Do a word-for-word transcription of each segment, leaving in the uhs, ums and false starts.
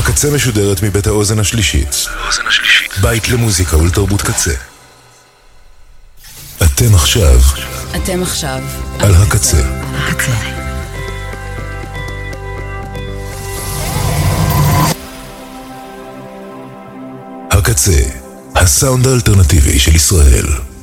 הקצה משודרת מבית האוזן השלישית. בית למוזיקה ולתרבות קצה. אתם עכשיו. אתם עכשיו. על הקצה. הקצה. הקצה, הסאונד האלטרנטיבי של ישראל.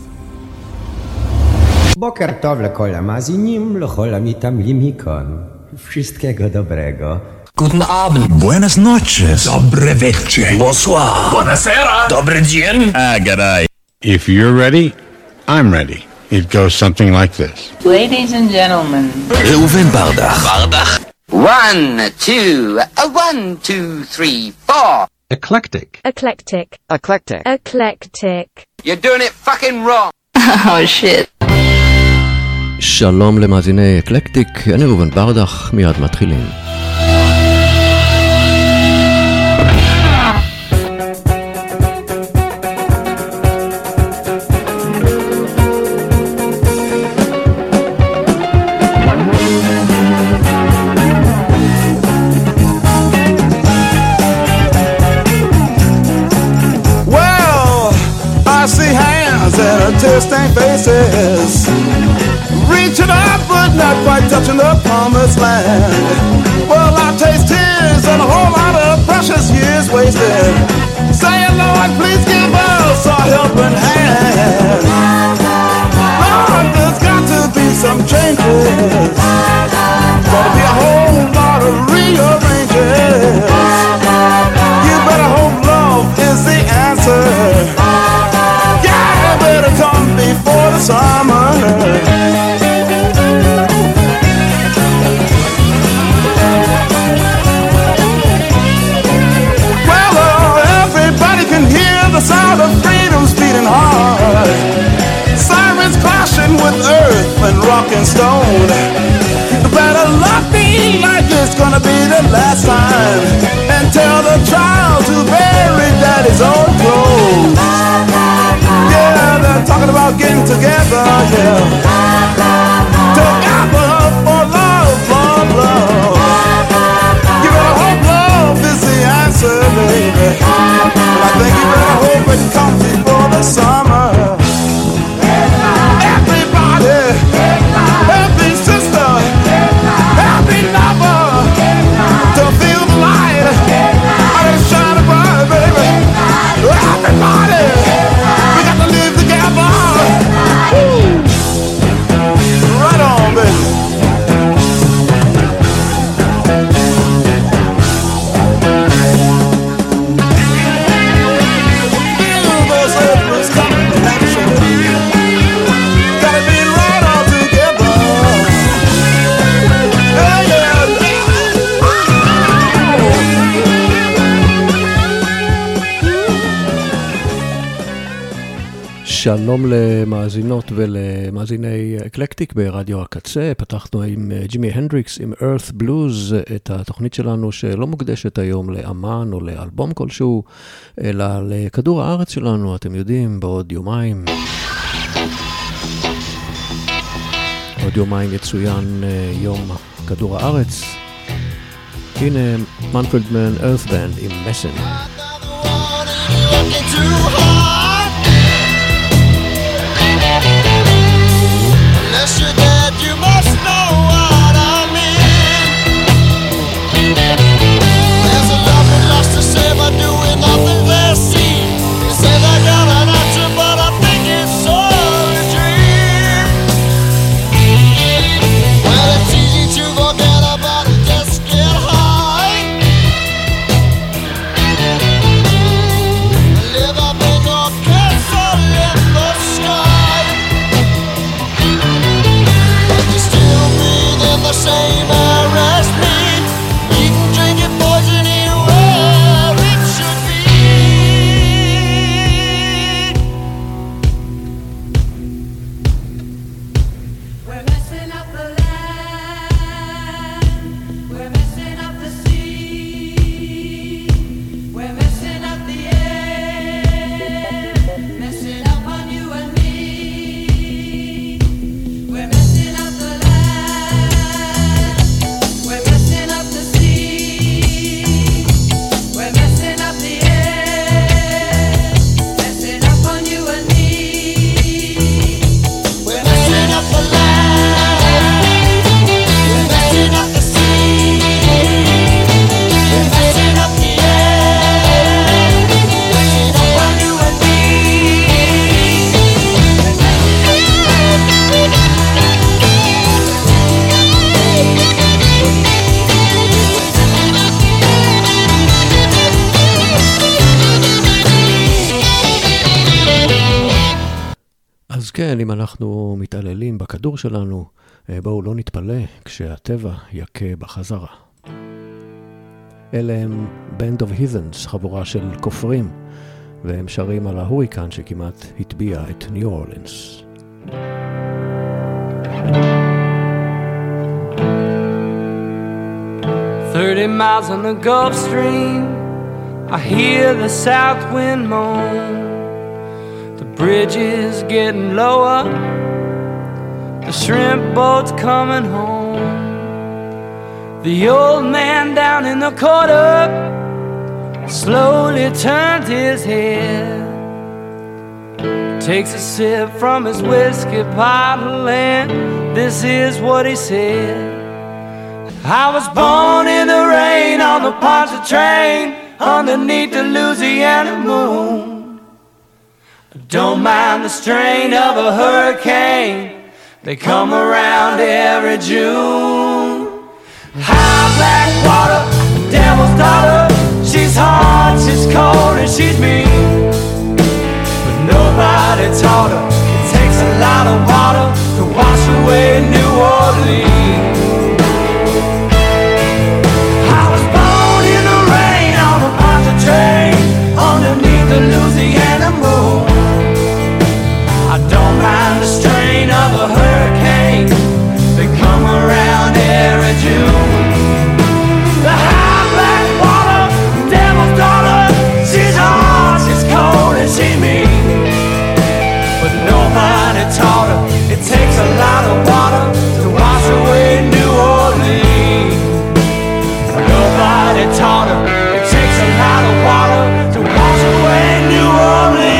בוקר טוב לכל המאזינים, לכל המתעמלים מכאן. wszystkiego dobrego. Guten Abend. Buenas noches. Dobre večer. Bonsoir. Buonasera. Dobry dzień. Ah, g'day. If you're ready, I'm ready. It goes something like this. Ladies and gentlemen. ראובן ברדך. ברדך. One, two, a one, two, three, four. Eclectic. Eclectic. Eclectic. Eclectic. You're doing it fucking wrong. Oh shit. שלום למאזיני אקלקטיק, אני ראובן ברדך, מיד מתחילים. Testing faces, reaching up but not quite touching the promised land. Well, I taste tears and a whole lot of precious years wasted, saying, Lord, please give us a helping hand. Lord, there's got to be some changes, gonna be a whole lot of rearranges. You better hope love is the answer. Come before the summer. Well, uh, everybody can hear the sound of freedom's beating hard. Sirens clashing with earth and rock and stone. You better love me like it's gonna be the last time, and tell the child to bury daddy's old clothes. Talking about getting together, yeah. Together for love, love, love. You better hope love is the answer, baby. But I think you better hope it comes before the summer. Everybody, every sister, every lover, to feel the light, I just shine bright, baby. Everybody. Right on, baby. Feel those earthquakes coming naturally. Gotta be right all together. Yeah, yeah. שלום למאזינות ולמאזיני אקלקטיק ברדיו הקצה. פתחנו עם ג'ימי הנדריקס עם Earth Blues, את התוכנית שלנו שלא מוקדשת היום לאמן או לאלבום כלשהו, אלא לכדור הארץ שלנו, אתם יודעים, בעוד יומיים. עוד יומיים יצוין יום כדור הארץ. הנה מנפרד מן Earth Band עם מסן. Unless you're dead, you must know what I mean. There's a love and lost to say, but doing nothing they see. They say they got an answer, but I think it's all a dream. Well, it's easy to forget about it, just get high. Live up in the כן, אם אנחנו מתעללים בכדור שלנו, בואו לא נתפלא כשהטבע יכה בחזרה. אלה הם Band of Heathens, חבורה של כופרים, והם שרים על ההוריקן שכמעט הטביע את ניו אורלינס. Thirty miles on the Gulf Stream, I hear the south wind moan. The bridge is getting lower, the shrimp boat's coming home. The old man down in the corner slowly turned his head, takes a sip from his whiskey bottle, and this is what he said. I was born in the rain on the Ponce train underneath the Louisiana moon. Don't mind the strain of a hurricane, they come around every June. High black water, devil's daughter, she's hot, she's cold, and she's mean. But nobody taught her it takes a lot of water to wash away New Orleans. I was born in the rain on a Ponce train underneath the Louisiana moon. I don't mind the strain of a hurricane, they come around every June. The high black water, devil's daughter, she's hot, she's cold, and she's mean. But nobody taught her it takes a lot of water to wash away New Orleans. Nobody taught her it takes a lot of water to wash away New Orleans.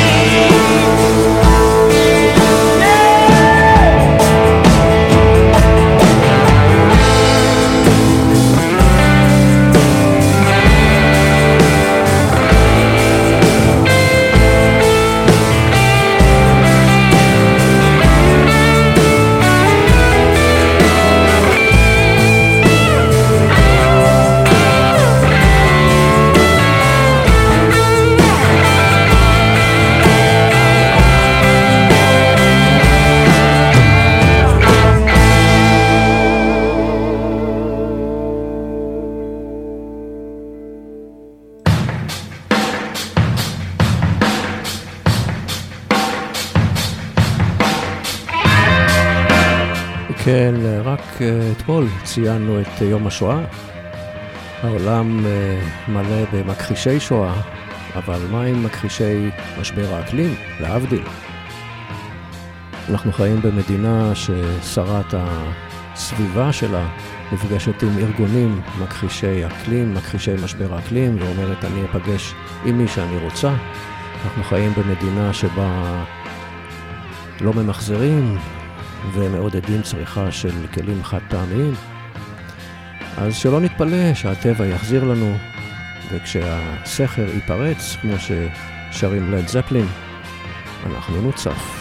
כן, רק אתמול ציינו את יום השואה. העולם מלא במכחישי שואה, אבל מה עם מכחישי משבר האקלים? להבדיל. אנחנו חיים במדינה ששרת הסביבה שלה נפגשת עם ארגונים מכחישי אקלים, מכחישי משבר האקלים, ואומרת אני אפגש עם מי שאני רוצה. אנחנו חיים במדינה שבה לא ממחזרים, ומעודדים צריכה של כלים חד פעמיים. אז שלא נתפלא שהטבע יחזיר לנו, וכשהסכר ייפרץ, כמו ששרים לד זפלין, אנחנו נוצף.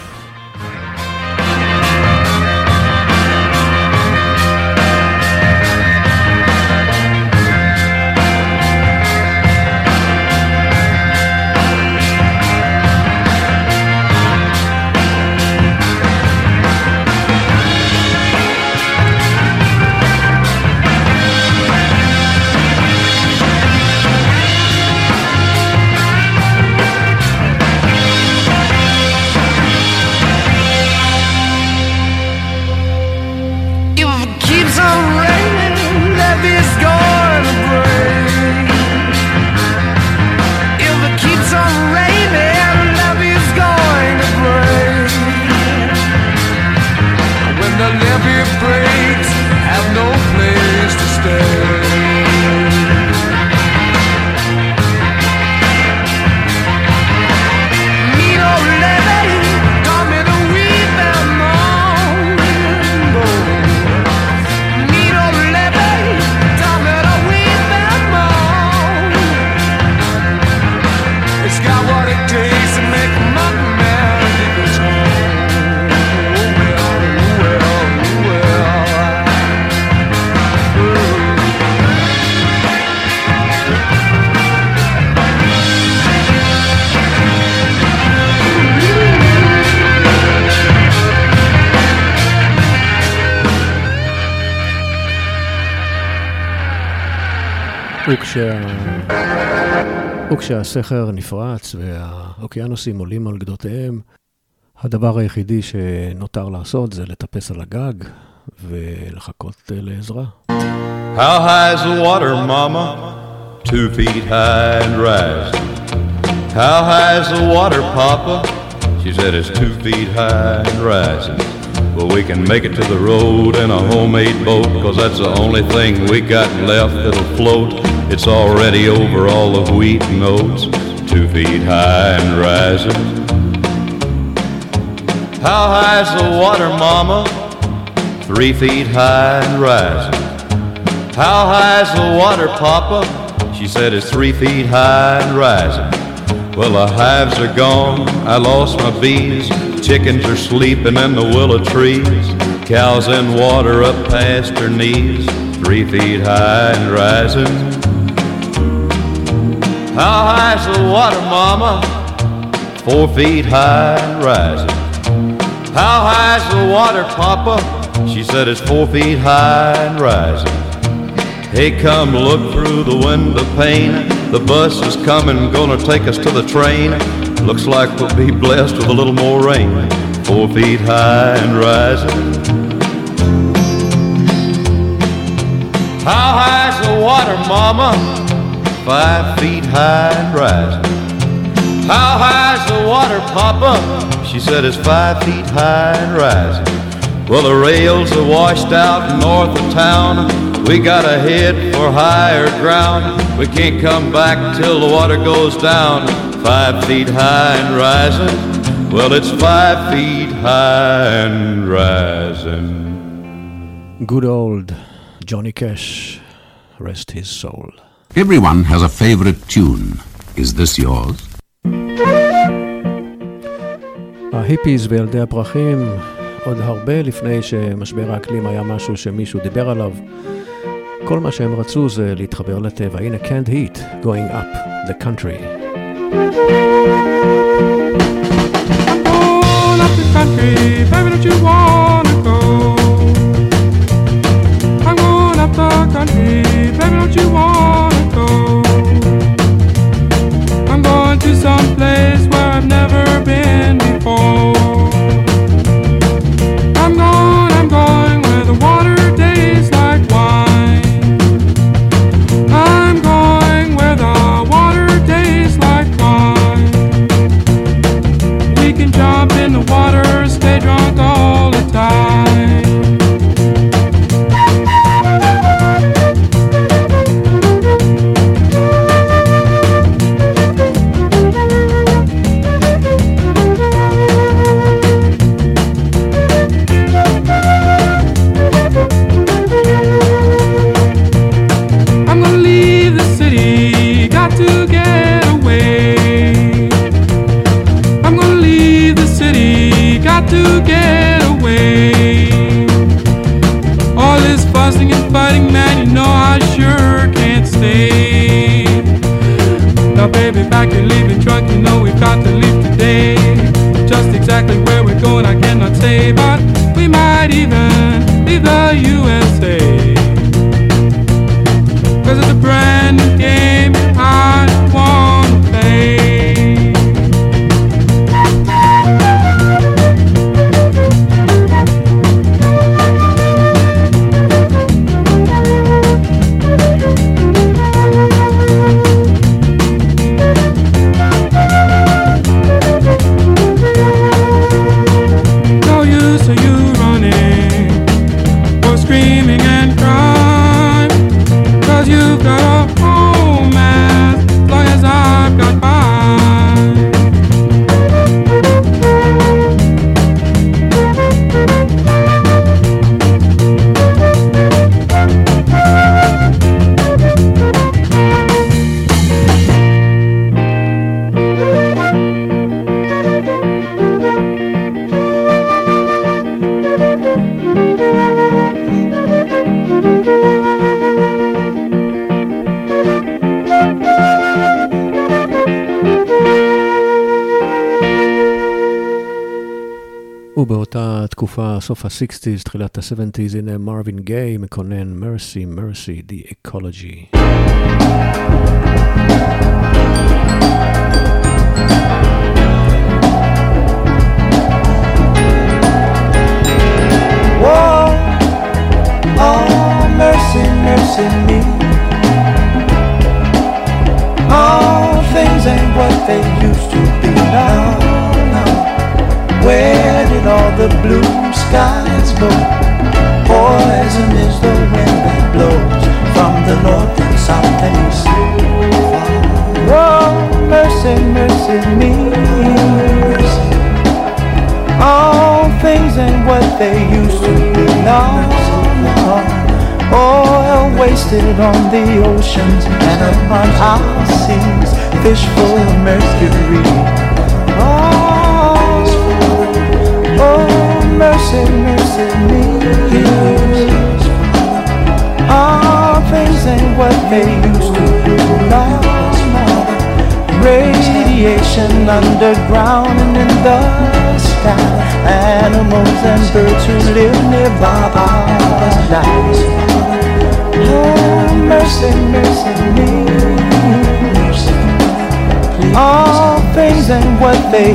וכשה... וכשהסכר נפרץ והאוקיינוסים עולים על גדותיהם, הדבר היחידי שנותר לעשות זה לטפס על הגג ולחכות לעזרה. How high is the water, mama? Two feet high and rising. How high is the water, papa? She said it's two feet high and rising. Well, we can make it to the road in a homemade boat, 'cause that's the only thing we got left that'll float. It's already over all the wheat and oats, two feet high and rising. How high is the water, mama? Three feet high and rising. How high is the water, papa? She said it's three feet high and rising. Well, the hives are gone, I lost my bees. Chickens are sleeping in the willow trees. Cows in water up past her knees, three feet high and rising. How high is the water, mama? Four feet high and rising. How high is the water, papa? She said it's four feet high and rising. Hey, come look through the window pane. The bus is coming, gonna take us to the train. Looks like we'll be blessed with a little more rain. Four feet high and rising. How high is the water, mama? Five feet high and rising. How high is the water, papa? She said it's five feet high and rising. Well, the rails are washed out north of town. We gotta head for higher ground. We can't come back till the water goes down. Five feet high and rising. Well, it's five feet high and rising. Good old Johnny Cash, rest his soul. Everyone has a favorite tune. Is this yours? ההיפיז וילדי הפרחים, עוד הרבה לפני שמשבר האקלים היה משהו שמישהו דיבר עליו. כל מה שהם רצו זה להתחבר לטבע. הנה Canned Heat, Going Up the Country. Going up the country, baby, don't you wanna go? I'm going up the country, baby, don't you wanna go? I'm going to some place where I've never been before. I'm going, I'm going where the water tastes like wine. I'm going where the water tastes like wine. We can jump in the water, stay drunk all the time. To get away. All this fussing and fighting, man, you know I sure can't stay. Now baby, back you're leaving drunk, you know we've got to leave today. Just exactly where we're going I cannot say, but we might even leave the U S A. Cause it's a brand new game I wanna play. Screaming and crying, 'cause you've got all התקופה, סוף ה-שישים, תחילת ה-שבעים, הנה מרווין גיי מקונן Mercy, Mercy, The Ecology. Whoa, oh, mercy, mercy me. All things ain't what they used to be now, now. Where did all the blue skies go? Poison is the wind that blows from the north and south and east. Whoa, mercy, mercy me. All things ain't what they used to be now, now. Oil wasted on the oceans and upon our seas, fish full of mercury. Oh, oh, mercy, mercy me. All things ain't what they used to be now, now. Radiation underground and in the sky, animals and birds who live nearby are dying. Oh, mercy, mercy me. All things ain't what they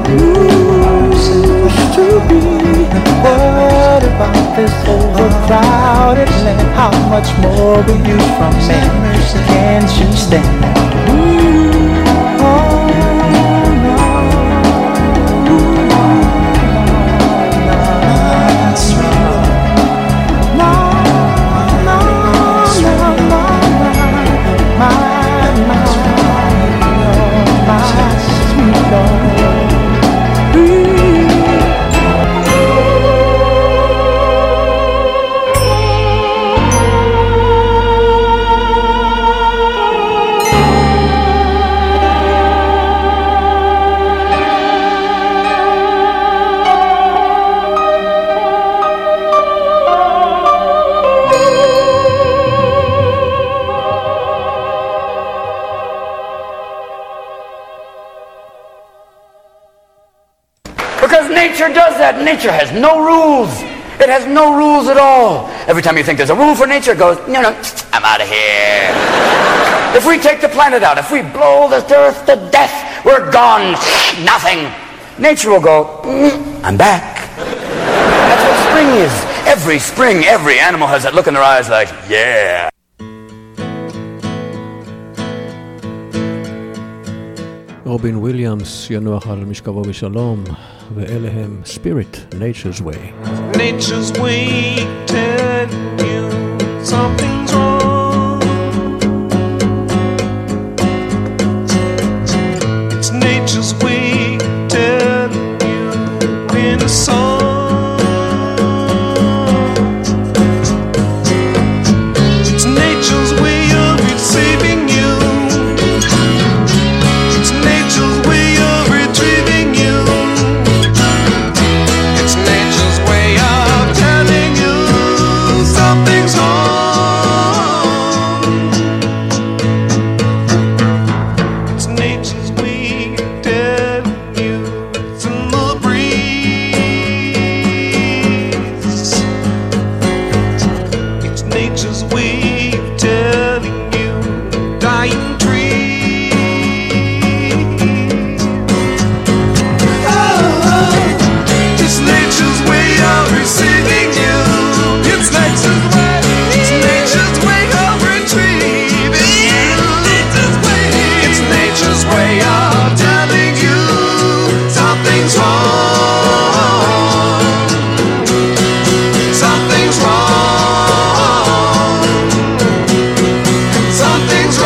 used to be. What about this overcrowded land? How much more will you from man? Can't you stand that? Nature has no rules. It has no rules at all. Every time you think there's a rule for nature, it goes, no, no, I'm out of here. If we take the planet out, if we blow this earth to death, we're gone. Nothing. Nature will go, mm, I'm back. That's what spring is. Every spring, every animal has that look in their eyes like, yeah. רובין וויליאמס ינוח על משכבו בשלום, ואלה הם Spirit, Nature's Way. Nature's way tell you something's wrong. It's nature's way tell you in a song. It's nature's way of receiving you. It's nature's way of retrieving you. It's nature's way of telling you something's wrong. It's nature's way telling you it's in the breeze. It's nature's way telling you dying trees. Oh, it's nature's way of receiving you. It's nature's way. It's nature's way of retrieving you. It's nature's way of telling you something's wrong. Something's wrong. Something's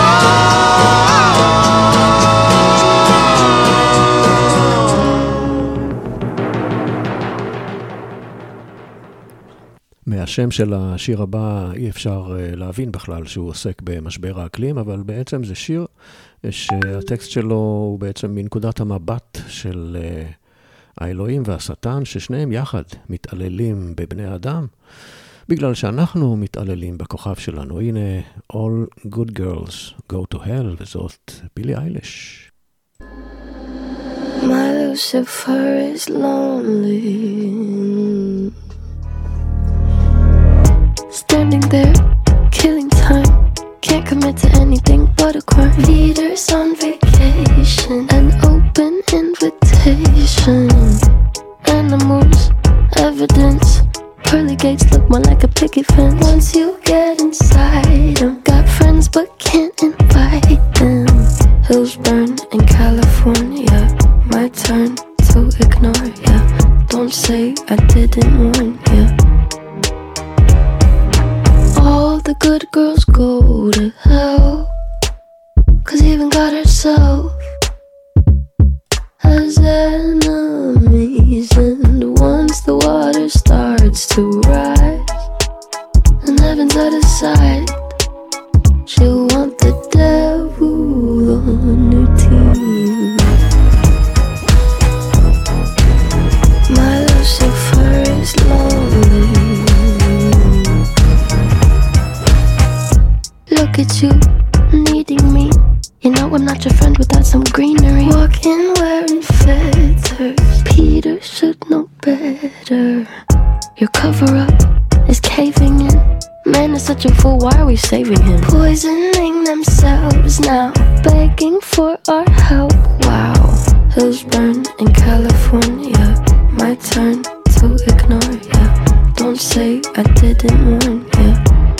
מהשם של השיר הבא אי אפשר להבין בכלל שהוא עוסק במשבר האקלים, אבל בעצם זה שיר שהטקסט שלו הוא בעצם מנקודת המבט של האלוהים והשטן, ששניהם יחד מתעללים בבני אדם, בגלל שאנחנו מתעללים בכוכב שלנו. הנה, All Good Girls Go to Hell, וזאת בילי אייליש. My Lucifer is lonely. standing there, killing time. Can't commit to anything but a crime. Leaders on vacation, an open invitation. Animals, evidence. Pearly gates look more like a picket fence. Once you get inside them, got friends but can't invite them. Hills burn in California, my turn to ignore ya. Don't say I didn't warn ya. All the good girls go to hell, 'cause even God herself has enemies. And once the water starts to rise and heaven's out of sight, she'll want the devil on her team. My Lucifer is lonely. Look at you, needing me. You know I'm not your friend without some greenery. Walking wearing feathers, Peter should know better. Your cover-up is caving in. Man is such a fool, why are we saving him? Poisoning themselves now, begging for our help. Wow. Hills burn in California, my turn to ignore ya. Don't say I didn't warn ya.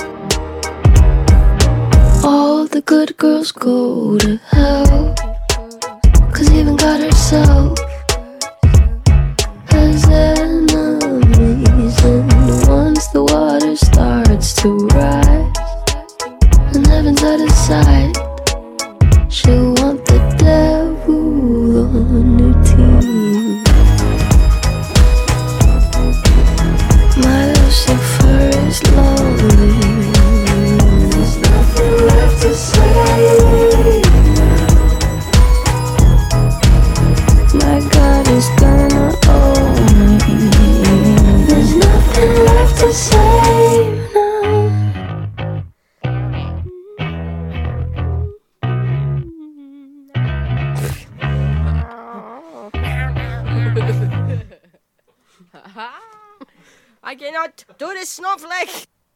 All the good girls go to hell, 'cause even God herself has enemies. And once the water starts to rise and heaven's out of sight, she'll want the devil on her team. My Lucifer is lonely. There's nothing left to say. My God is gonna own me. There's nothing left to say now. I cannot do this, snowflake.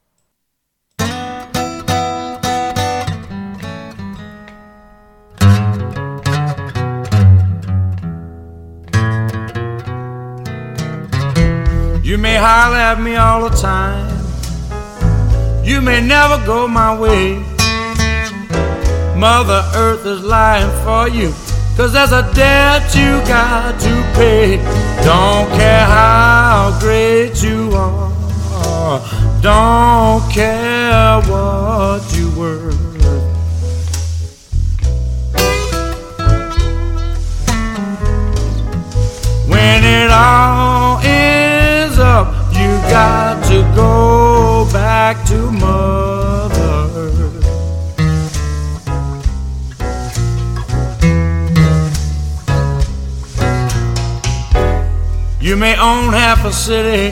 You may holler at me all the time, you may never go my way. Mother Earth is lying for you, 'cause there's a debt you got to pay. Don't care how great you are, don't care what you were. When it all ends up, you got to go back to Mother Earth. You may own half a city,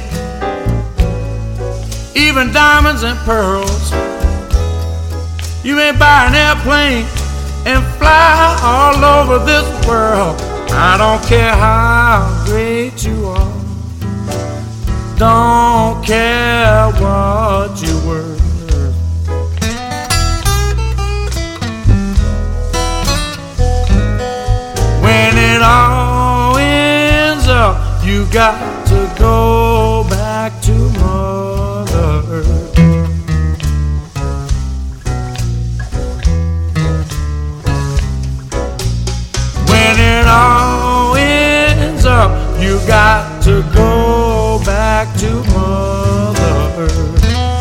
even diamonds and pearls. You may buy an airplane and fly all over this world. I don't care how great you are, don't care what you were. When it all ends up, you got to go back to Mother Earth. When it all ends up, you got to go back to Mother Earth.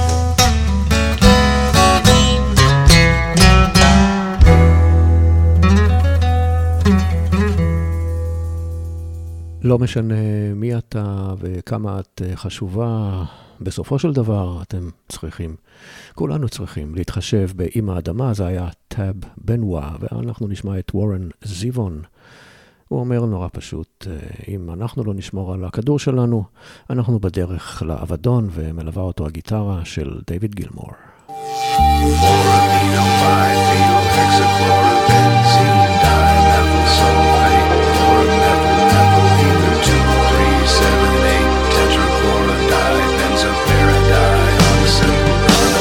לא משנה מי אתה וכמה את חשובה, בסופו של דבר אתם צריכים, כולנו צריכים להתחשב באמא האדמה. זה היה טאב בנווה, ואנחנו נשמע את וורן זיוון. הוא אומר נורא פשוט, אם אנחנו לא נשמור על הכדור שלנו, אנחנו בדרך לאבדון, ומלווה אותו הגיטרה של דיוויד גילמור. Seven, eight, tetrachloride, benzopyridine, oxygen.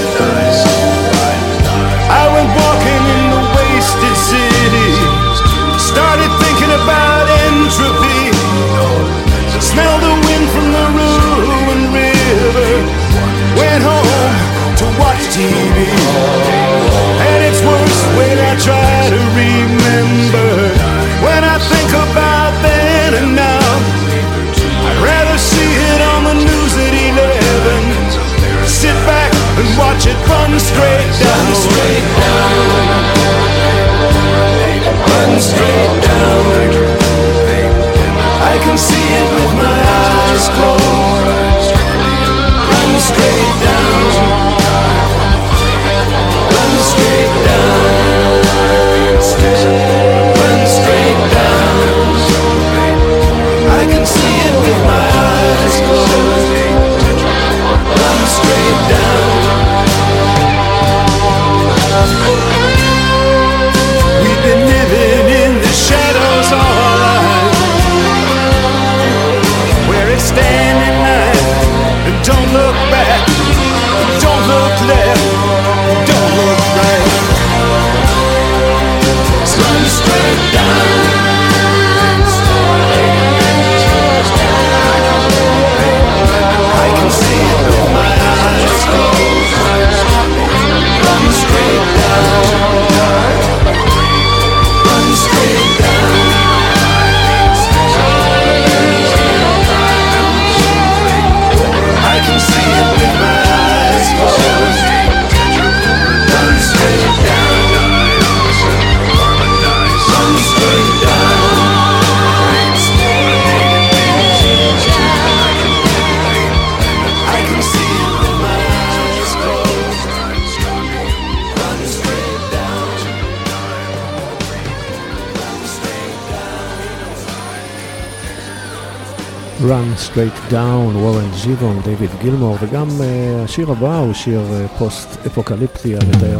Run Straight Down, וורן זיבון, דיוויד גילמור, וגם uh, השיר הבא הוא שיר uh, פוסט-אפוקליפטי המתאר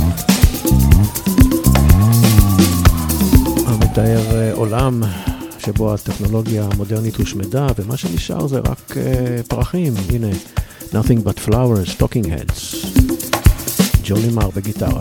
המתאר uh, עולם שבו הטכנולוגיה המודרנית הושמדה, ומה שנשאר זה רק uh, פרחים. הנה, Nothing But Flowers, Talking Heads, ג'וני מר בגיטרה.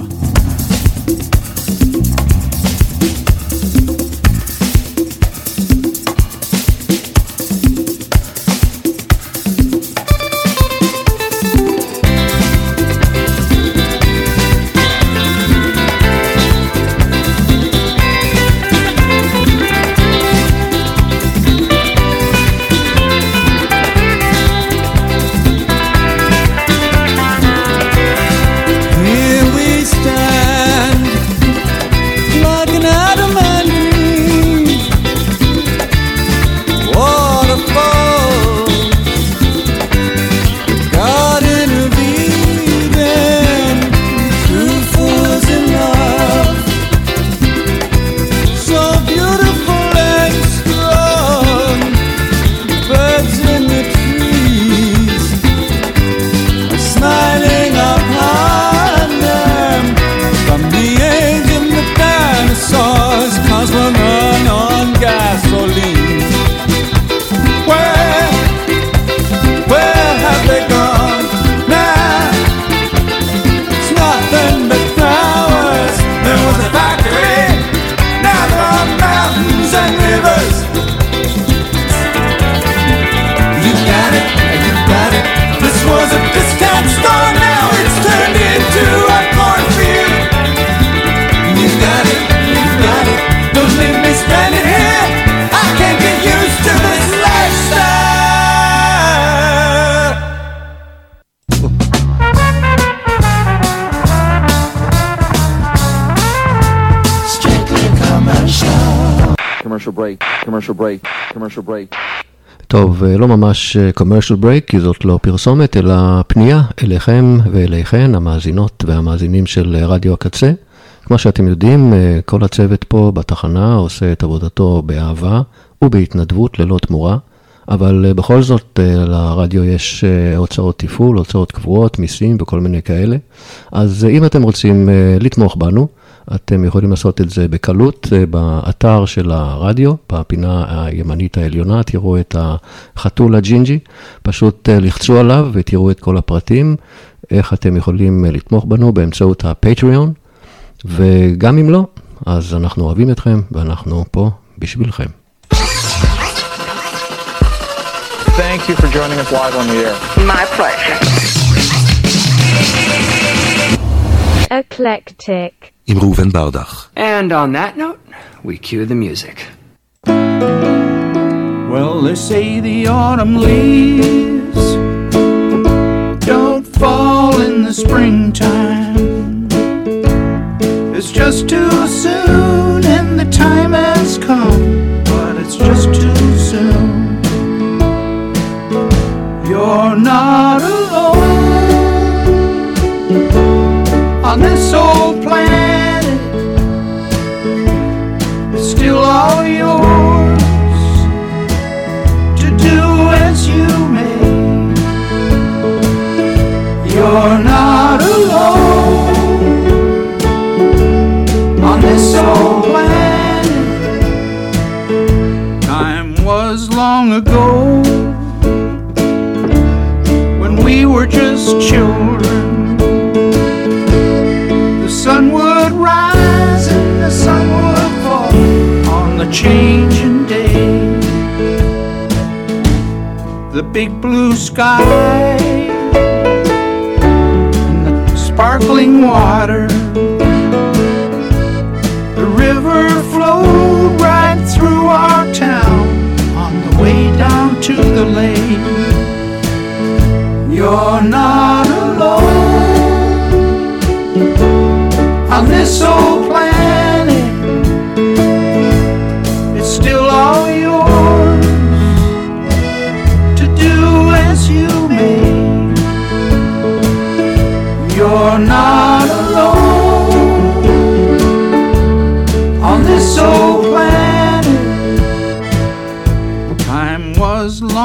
commercial break, commercial break. טוב, לא ממש commercial break, כי זאת לא פרסומת, אלא פנייה אליכם ואליכן, המאזינות והמאזינים של רדיו הקצה. כמו שאתם יודעים, כל הצוות פה בתחנה עושה את עבודתו באהבה ובהתנדבות ללא תמורה, אבל בכל זאת לרדיו יש הוצאות טיפול, הוצאות קבועות, מיסים וכל מיני כאלה. אז אם אתם רוצים לתמוך בנו, אתם יכולים לעשות את זה בקלות באתר של הרדיו, בפינה הימנית העליונה, תראו את החתול הג'ינג'י, פשוט לחצו עליו ותראו את כל הפרטים, איך אתם יכולים לתמוך בנו באמצעות הפטריון, וגם אם לא, אז אנחנו אוהבים אתכם ואנחנו פה בשבילכם. Thank you for joining us live on the air. My pleasure. Eclectic. עם ראובן ברדך. And on that note, we cue the music. Well, they say the autumn leaves don't fall in the springtime. It's just too soon and the time has come, but it's just too soon. You're not alone on this old planet. It's still all yours to do as you may. You're not alone on this old planet. Time was long ago when we were just children. The sun would rise and the sun would fall on the changing day. The big blue sky and the sparkling water. The river flowed right through our town on the way down to the lake. You're not alone on this old planet. It's still all yours to do as you may. You're not alone on this old planet. Time was long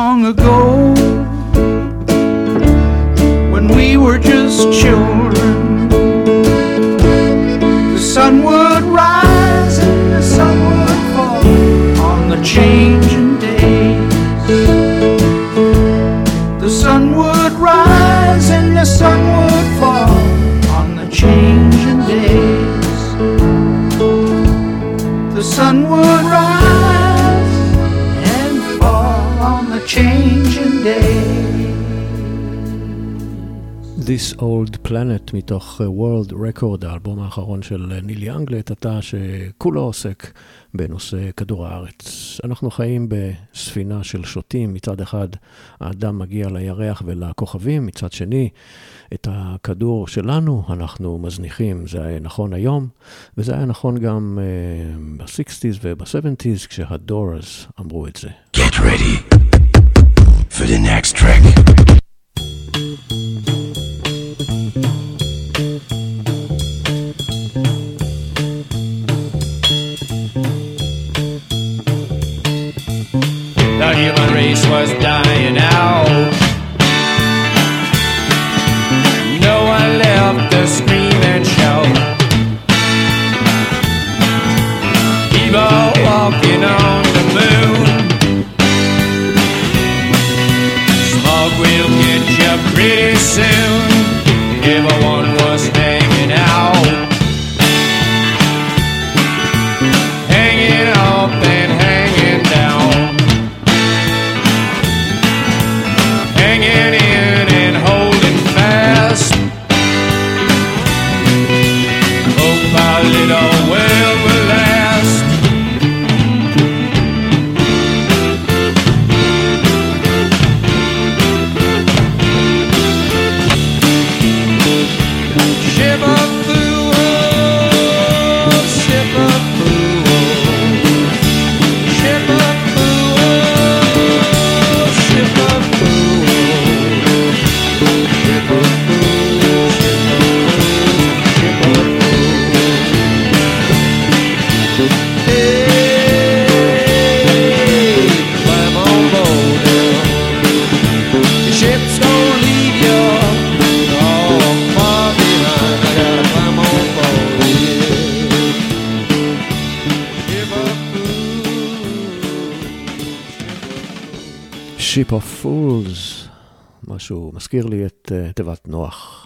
would rise and the sun would fall on the changing days. The sun would rise and the sun would fall on the changing days. The sun would rise and fall on the changing days. This Old Planet מתוך World Record, האלבום האחרון של ניל יאנג לעת עתה, שכולו עוסק בנושא כדור הארץ. אנחנו חיים בספינה של שוטים, מצד אחד האדם מגיע לירח ולכוכבים, מצד שני את הכדור שלנו אנחנו מזניחים. זה היה נכון היום, וזה היה נכון גם uh, ב-שישים וב-שבעים כשהדורס אמרו את זה. Get ready for the next track. The human race was dying out. No one left to scream and shout. People walking on the moon. Smoke will get you pretty soon. Everyone was hanging out, hanging up and hanging down, hanging in and holding fast. Hope our little world will last. Ship of fools, ship of fools, ship of fools, ship of fools, ship of fools, ship of fools. Hey, climb on board now. The ship's gonna leave you all far behind. I gotta climb on board, yeah. Ship of Ship of Fools, משהו מזכיר לי את uh, תיבת נוח.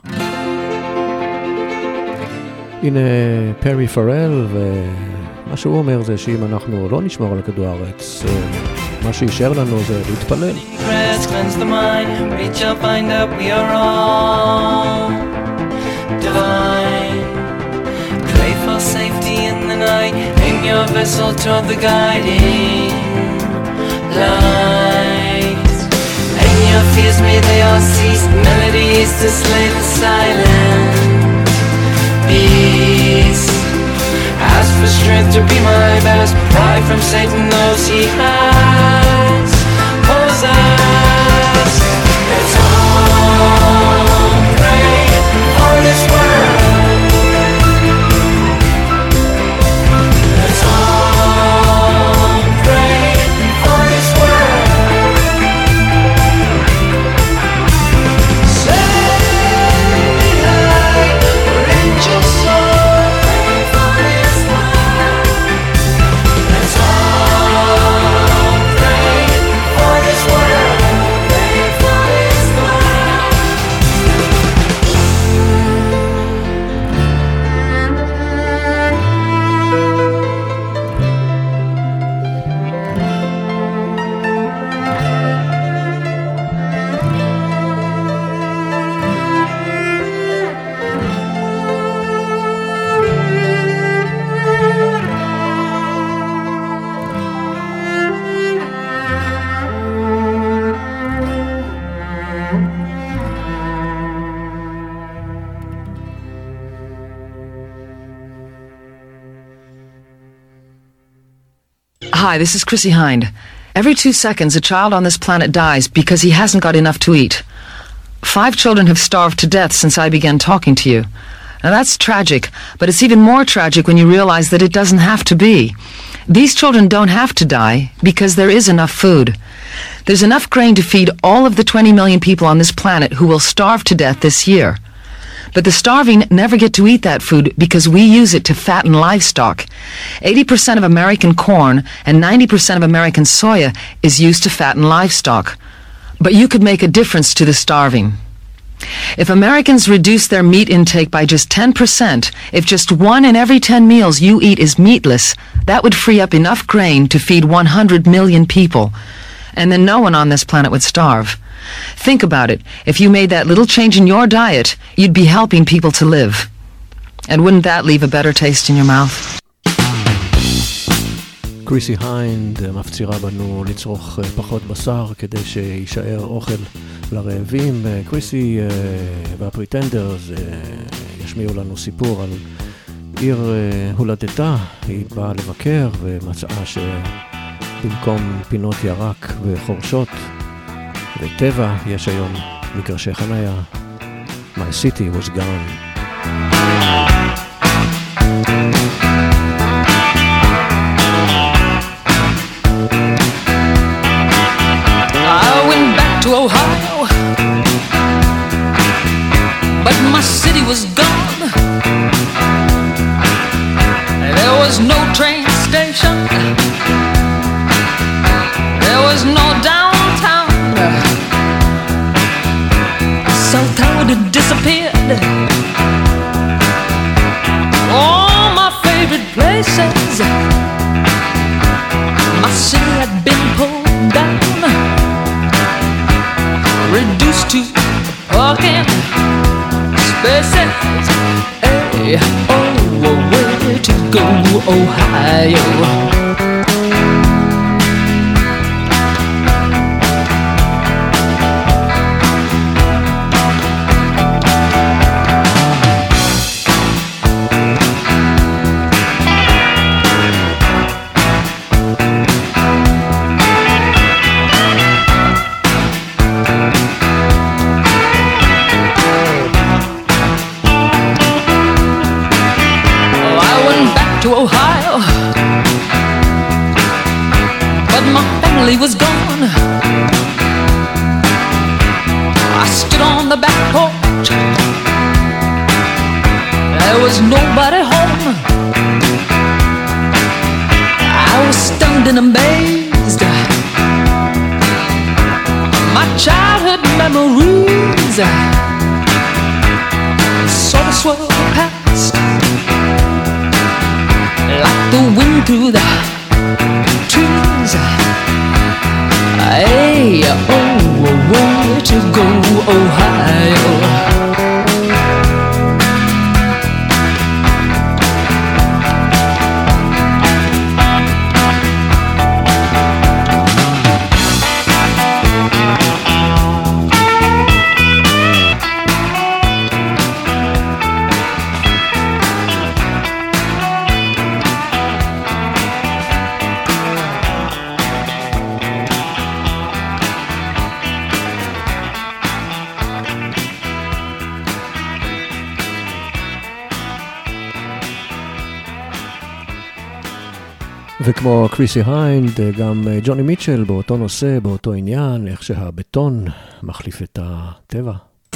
הנה פרי פרל, ומה שהוא אומר זה שאם אנחנו לא נשמור על כדור הארץ, uh, מה שישאר לנו זה להתפלל. Rest, cleanse the mind, reach up, find out we are all divine. Pray for safety in the night, aim your vessel toward the guiding light. And your fears may they all cease, melodies to slay the silent beast. Ask for strength to be my best, pride from Satan knows he has possessed. Let's all pray for this world. Let's all pray for this world. Say light, or angel soul, pray for this world. Let's all pray for this world. Pray for this world. Hi, this is Chrissy Hind. Every two seconds, a child on this planet dies because he hasn't got enough to eat. Five children have starved to death since I began talking to you. Now that's tragic, but it's even more tragic when you realize that it doesn't have to be. These children don't have to die because there is enough food. There's enough grain to feed all of the twenty million people on this planet who will starve to death this year. But the starving never get to eat that food because we use it to fatten livestock. eighty percent of American corn and ninety percent of American soya is used to fatten livestock. But you could make a difference to the starving. If Americans reduce their meat intake by just ten percent, if just one in every ten meals you eat is meatless, that would free up enough grain to feed one hundred million people. And then no one on this planet would starve. Think about it. If you made that little change in your diet, you'd be helping people to live. And wouldn't that leave a better taste in your mouth? קריסי היינד מפצירה בנו לצרוך פחות בשר כדי שישאר אוכל לרעבים. קריסי והפריטנדרס ישמיעו לנו סיפור על עיר הולדתה. היא באה לבקר ומצאה שבמקום פינות ירק וחורשות וטבע יש היום מגרשי חניה. My city was gone. I went back to Ohio, but my city was gone. There was no train station, there was no downtown. South Town had disappeared. All my favorite places, my city had been pulled down, reduced to parking spaces. Hey, oh, where to go, Ohio? Ohio, but my family was gone. I stood on the back porch, there was nobody home. I was stunned and amazed. My childhood memories sort of swirled past like the wind through the trees. Hey, oh, where to go, Ohio? וכמו קריסי היינד, גם ג'וני מיטשל באותו נושא, באותו עניין, איך שהבטון מחליף את הטבע.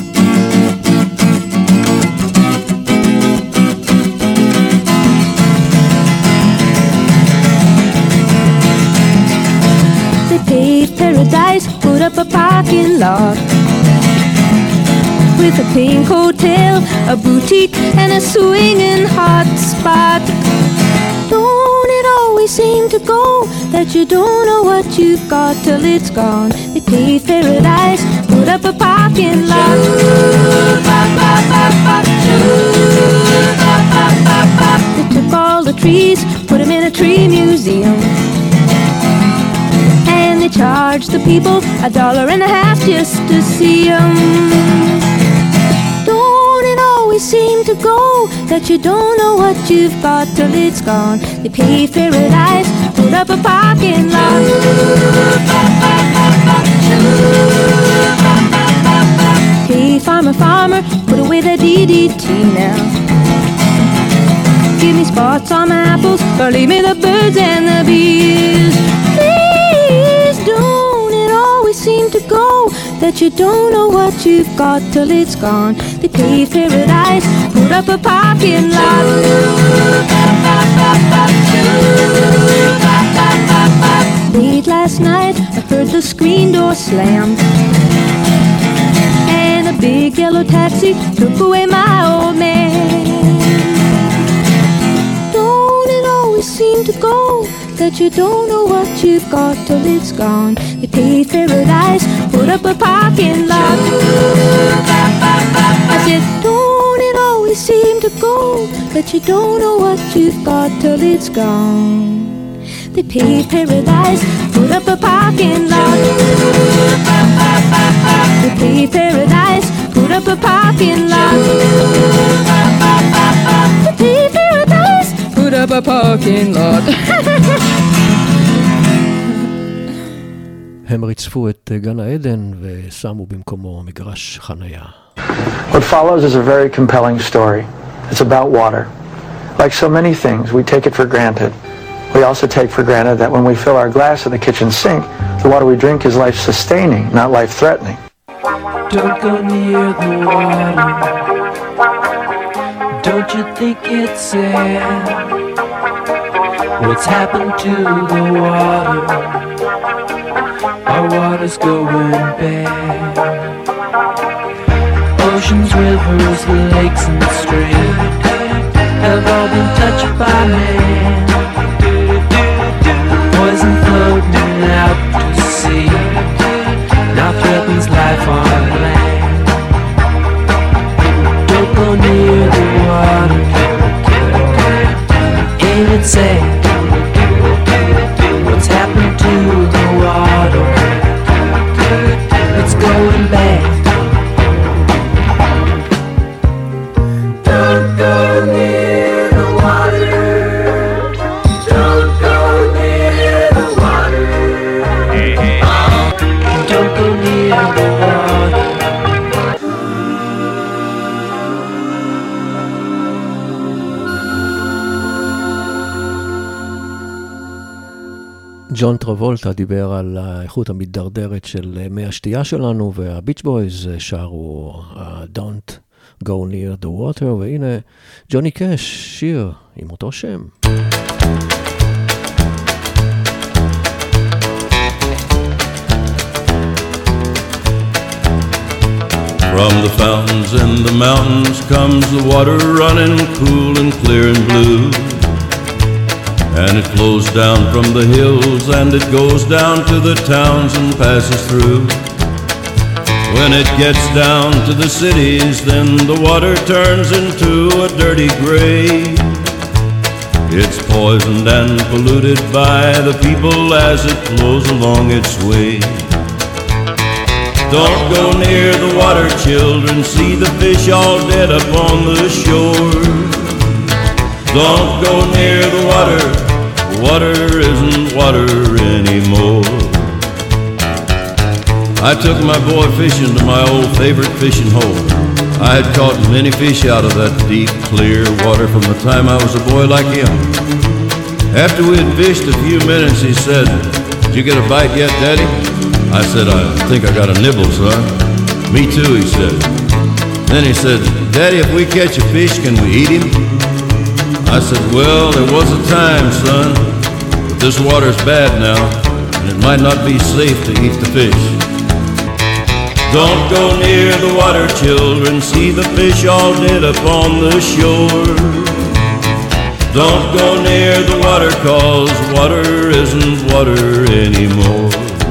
They paved paradise, put up a parking lot with a pink hotel, a boutique and a swinging hot spot. Don't it always seem to go that you don't know what you've got till it's gone? They paved paradise, put up a parking lot. They took all the trees, put them in a tree museum, and they charged the people a dollar and a half just to see them. Don't it always seem to go that you don't know what you've got till it's gone? They paved paradise, put up a parking lot. Hey, farmer, farmer, put away the D D T now. Give me spots on my apples, or leave me the birds and the bees. Please don't it always seem to go that you don't know what you've got till it's gone. They paved paradise, put up a parking lot. Late last night, I heard the screen door slam, and a big yellow taxi took away my old man. Don't it always seem to go that you don't know what you've got till it's gone? They paved paradise, put up a parking lot. I said, don't it always seem to go that you don't know what you've got till it's gone? They paved paradise, put up a parking lot. They paved paradise, put up a parking lot. They paved paradise, put up a parking lot. הם ריצפו את גן העדן ושמו במקומו מגרש חנייה. What follows is a very compelling story. It's about water. Like so many things, we take it for granted. We also take for granted that when we fill our glass at the kitchen sink, the water we drink is life-sustaining, not life-threatening. Don't go near the water. Don't you think it's sad what's happened to the water? Our water's going bad. Oceans, rivers, lakes and streams have all been touched by man. Poison floating out to sea now threatens life on land. Don't go near the water. Ain't it sad what's happened to the water? It's going bad. Don't go near the water. Don't go near the water. Don't go near the water. ג'ון טרבולטה דיבר על האיכות המתדרדרת של מי השתייה שלנו, והביץ' בויז שרו Don't Go Near the Water, והנה ג'וני קאש, שיר עם אותו שם. From the fountains in the mountains comes the water running cool and clear and blue. And it flows down from the hills and it goes down to the towns and passes through. When it gets down to the cities, then the water turns into a dirty gray. It's poisoned and polluted by the people as it flows along its way. Don't go near the water, children, see the fish all dead upon the shore. Don't go near the water, water isn't water anymore. I took my boy fishing to my old favorite fishing hole. I had caught many fish out of that deep, clear water from the time I was a boy like him. After we had fished a few minutes, he said, "Did you get a bite yet, Daddy?" I said, "I think I got a nibble, son." "Me too," he said. Then he said, "Daddy, if we catch a fish, can we eat him?" I said, "Well, there was a time, son, but this water's bad now, and it might not be safe to eat the fish." Don't go near the water, children, see the fish all dead upon the shore. Don't go near the water, 'cause water isn't water anymore.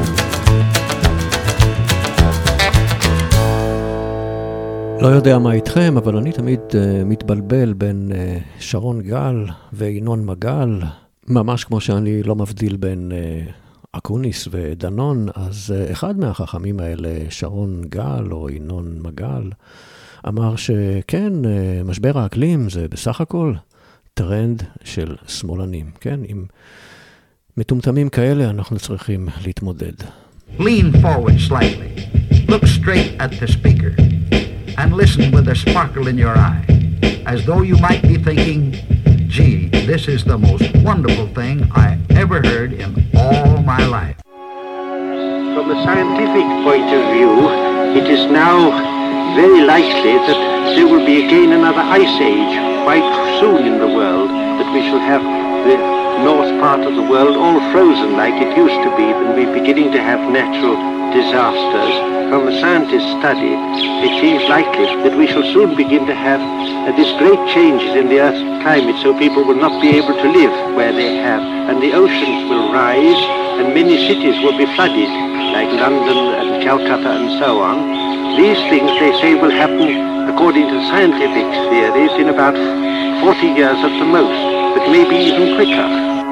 לא יודע מה איתכם, אבל אני תמיד uh, מתבלבל בין uh, שרון גל וינון מגל, ממש כמו שאני לא מבדיל בין uh, אקוניס ודנון. אז uh, אחד מהחכמים האלה, שרון גל או ינון מגל, אמר שכן, uh, משבר האקלים זה בסך הכל טרנד של שמאלנים. כן, עם מטומטמים כאלה אנחנו צריכים להתמודד. Lean forward slightly. Look straight at the speaker. And listen with a sparkle in your eye, as though you might be thinking, gee, this is the most wonderful thing I ever heard in all my life. From a scientific point of view, it is now very likely that there will be again another ice age quite soon in the world, that we shall have the north part of the world all frozen like it used to be, and we're beginning to have natural disasters. From a scientist's study, it seems likely that we shall soon begin to have uh, these great changes in the Earth's climate, so people will not be able to live where they have, and the oceans will rise, and many cities will be flooded, like London and Calcutta and so on. These things, they say, will happen, according to scientific theories, in about forty years at the most, but maybe even quicker.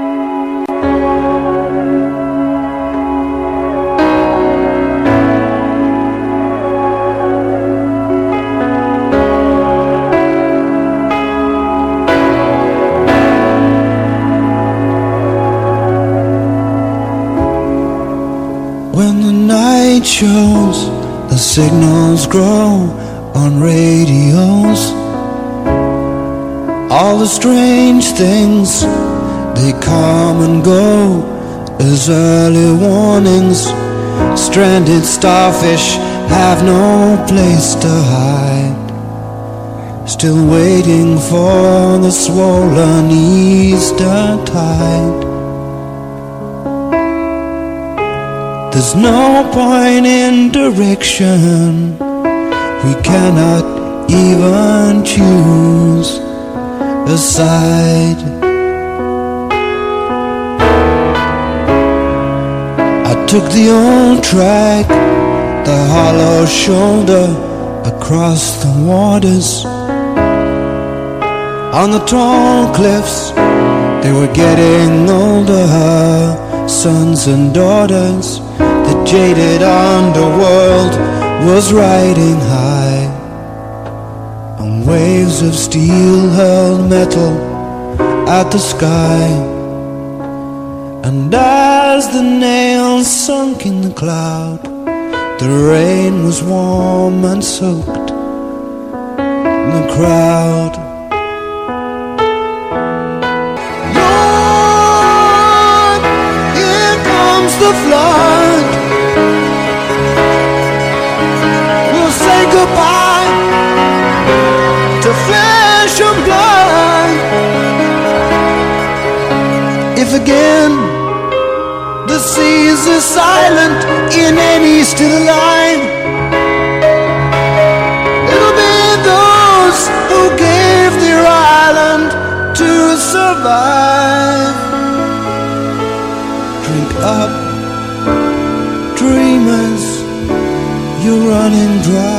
When the night shows, the signals grow on radios. All the strange things, they come and go as early warnings. Stranded starfish have no place to hide, still waiting for the swollen Easter tide. There's no point in direction, we cannot even choose a side. I took the old track, the hollow shoulder across the waters. On the tall cliffs, they were getting older, sons and daughters. The jaded underworld was riding high on waves of steel hurled metal at the sky. And as the nails sunk in the cloud, the rain was warm and soaked in the crowd. Lord, here comes the flood. We'll say goodbye to flesh and blood. If again the seas are silent in any still line, it'll be those who gave their island to survive. Drink up, dreamers, you're running dry.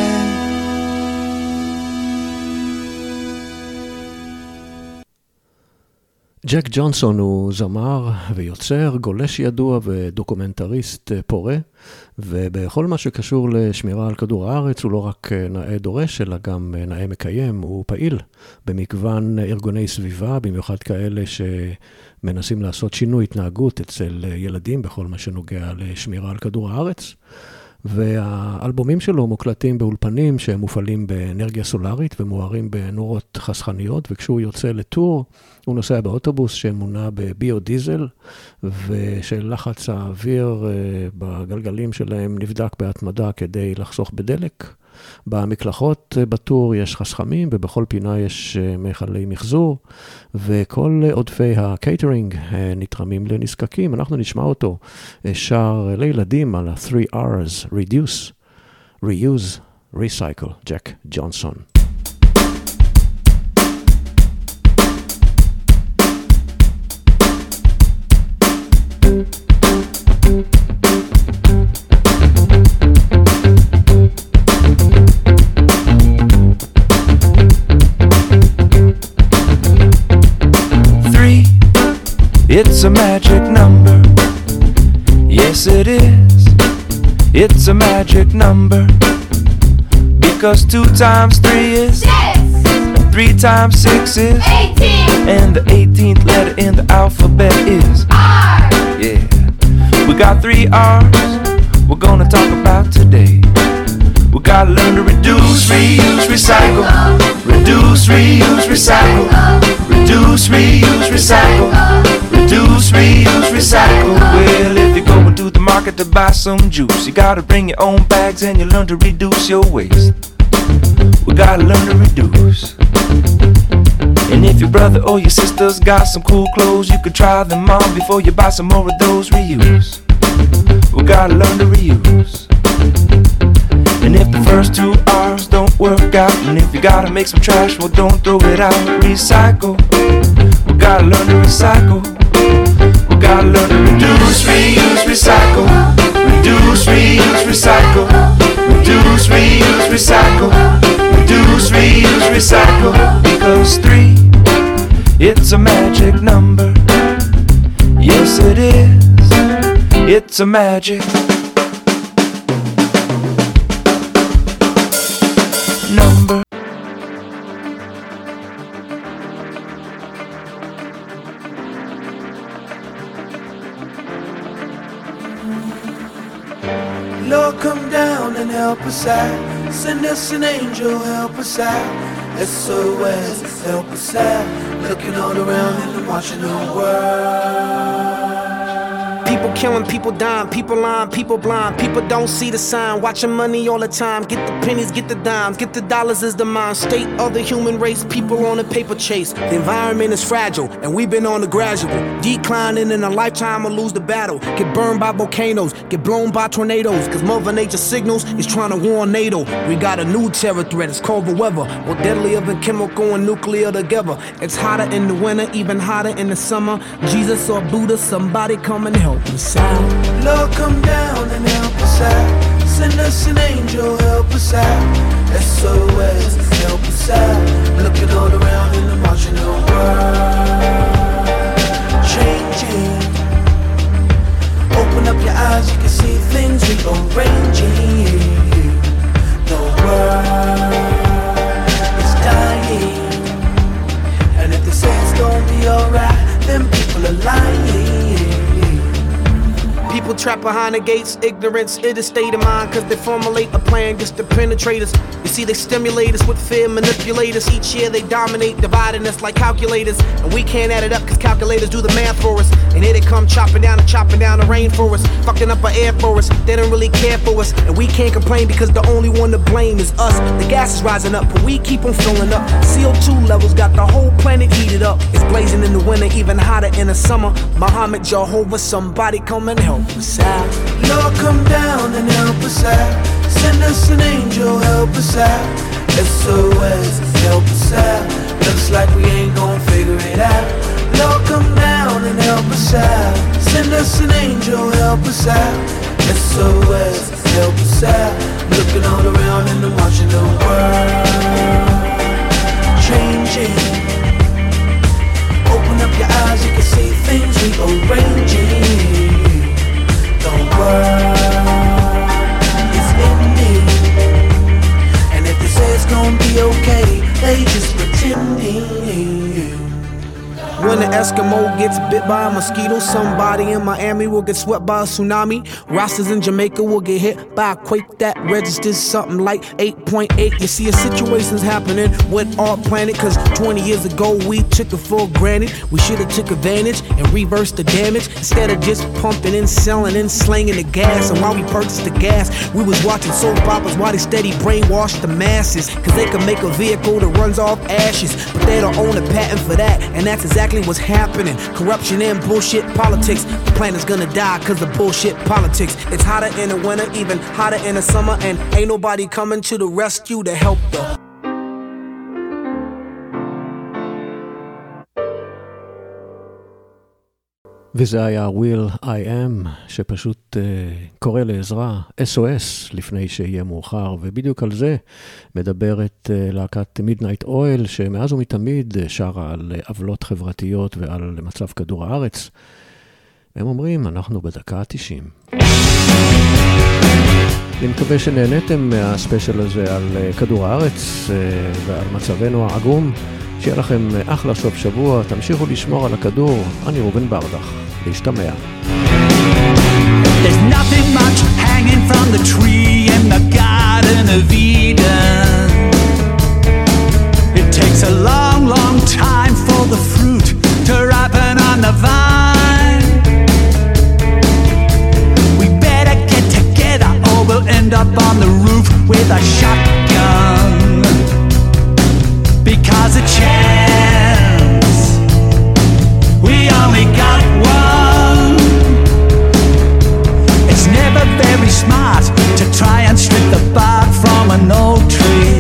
ג'ק ג'ונסון הוא זמר ויוצר, גולש ידוע ודוקומנטריסט פורה, ובכל מה שקשור לשמירה על כדור הארץ הוא לא רק נאה דורש, אלא גם נאה מקיים. הוא פעיל במגוון ארגוני סביבה, במיוחד כאלה שמנסים לעשות שינוי התנהגות אצל ילדים בכל מה שנוגע לשמירה על כדור הארץ. והאלבומים שלו מוקלטים באולפנים שהם מופעלים באנרגיה סולארית ומוארים בנורות חסכניות, וכשהוא יוצא לטור הוא נוסע באוטובוס שמונע בביודיזל, ושלחץ האוויר בגלגלים שלהם נבדק בהתמדה כדי לחסוך בדלק. במקלחות בטור יש חסכמים, ובכל פינה יש מיכלי מחזור, וכל עודפי הקייטרינג נתרמים לנזקקים. אנחנו נשמע אותו שר לילדים על ה-three R's, reduce, reuse, recycle, ג'ק ג'ונסון. It's a magic number. Yes, it is. It's a magic number. Because two times three is six. And three times six is eighteen. And the eighteenth letter in the alphabet is R. Yeah. We got three R's we're gonna talk about today. We gotta learn to reduce, reuse, recycle. Reduce, reuse, recycle. Reduce, reuse, recycle. Reduce, reuse, recycle. Well, if you're going to the market market to buy some juice. You gotta bring your own bags and you learn to reduce your waste. We gotta learn to reduce. And if your brother or your sister's got some cool clothes, you could try them on before you buy some more of those. Reuse. We gotta learn to reuse. And if the first two R's don't work out, and if you gotta make some trash, well don't throw it out. Recycle. We gotta learn to recycle. We gotta learn to reduce, reuse, recycle. Reduce, reuse, recycle. Reduce, reuse, recycle. Reduce, reuse, recycle. Because three, it's a magic number. Yes it is. It's a magic number. Lord, come down and help us out. Send us an angel, help us out. S O S, help us out. Looking all around and I'm watching the world. People killing, people dying, people lying, people blind. People don't see the sign, watching money all the time. Get the pennies, get the dimes, get the dollars is the mind state of the human race. People on a paper chase. The environment is fragile, and we've been on the gradual declining in a lifetime or lose the battle. Get burned by volcanoes, get blown by tornadoes. Cause Mother Nature signals is trying to warn NATO. We got a new terror threat, it's called the weather. More deadlier than chemical and nuclear together. It's hotter in the winter, even hotter in the summer. Jesus or Buddha, somebody come and help us out. Lord, come down and help us out. Send us an angel, help us out. S O S, help us out. Looking all around and I'm watching the world changing. Open up your eyes, you can see things rearranging. The world is dying, and if they say it's gonna be alright, then people are lying. People trapped behind the gates, ignorance, it is state of mind. Cause they formulate a plan just to penetrate us. You see, they stimulate us with fear, manipulate us. Each year they dominate, dividing us like calculators. And we can't add it up cause calculators do the math for us. And here they come chopping down and chopping down the rain for us, fucking up our air for us. They don't really care for us, and we can't complain because the only one to blame is us. The gas is rising up, but we keep on filling up. C O two levels got the whole planet heated up. It's blazing in the winter, even hotter in the summer. Muhammad, Jehovah, somebody come and help us out. Lord, come down and help us out. Send us an angel, help us out. S O S, help us out. Looks like we ain't gon' figure it out. Lord, come down and help us out. Send us an angel, help us out. S O S, help us out. Looking all around and I'm watching the world changing. Open up your eyes, you can see things rearranging. The world is ending, and if they say it's gonna be okay, they just pretending. When the Eskimo gets bit by a mosquito, somebody in Miami will get swept by a tsunami. Rastas in Jamaica will get hit by a quake that registers something like eight point eight. You see, a situation's happening with our planet, cause twenty years ago we took it for granted. We should've took advantage and reversed the damage, instead of just pumping and selling and slanging the gas. And while we purchased the gas, we was watching soap operas while they steady brainwashed the masses. Cause they can make a vehicle that runs off ashes, but they don't own a patent for that, and that's exactly what's happening. Corruption and bullshit politics. The planet's gonna die cause of bullshit politics. It's hotter in the winter, even hotter in the summer, and ain't nobody coming to the rescue to help the וזה היה Will I Am, שפשוט uh, קורא לעזרה, S O S, לפני שיהיה מאוחר, ובדיוק על זה מדברת uh, להקת Midnight Oil, שמאז ומתמיד שרה על עוולות חברתיות ועל מצב כדור הארץ. הם אומרים, אנחנו בדקה ה-תשעים. אני מקווה שנהניתם מהספיישל הזה על uh, כדור הארץ uh, ועל מצבנו העגום. שיהיה לכם אחלה סוף שבוע, תמשיכו לשמור על הכדור. אני רובן ברדך, להשתמע. There's nothing much hanging from the tree in the Garden of Eden. It takes a long, long time for the fruit to ripen on the vine. We better with a shotgun, because a chance, we only got one. It's never very smart to try and strip the bark from an old tree.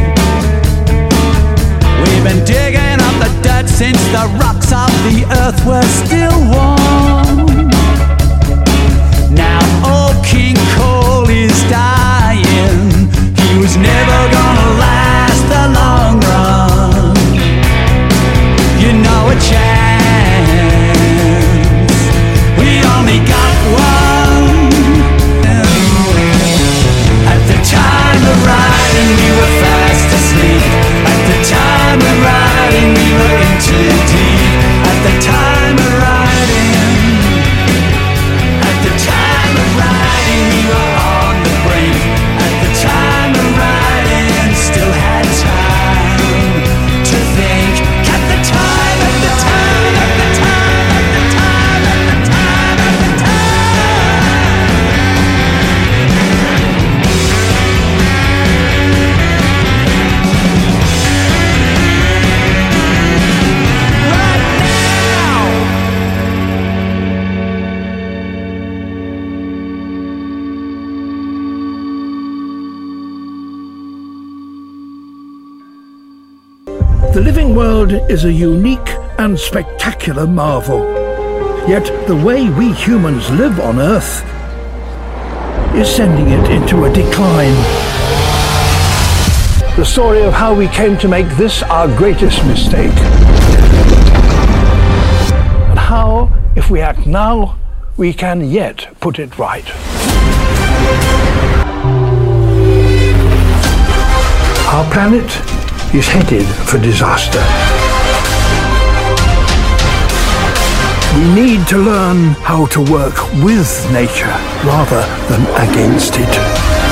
We've been digging up the dirt since the rocks of the earth were still warm. Now old King Cole is dying. He was never gonna last the long run. You know a chance, we only got one. At the time of writing we were fast asleep. At the time of writing we were in too deep. At the time of writing, at the time of writing we were on the brink. At the time of writing still had time to think. At the time, at the time, at the time, at the time, at the time, at the time. The living world is a unique and spectacular marvel. Yet the way we humans live on Earth is sending it into a decline. The story of how we came to make this our greatest mistake. And how, if we act now, we can yet put it right. Our planet is headed for disaster. We need to learn how to work with nature rather than against it.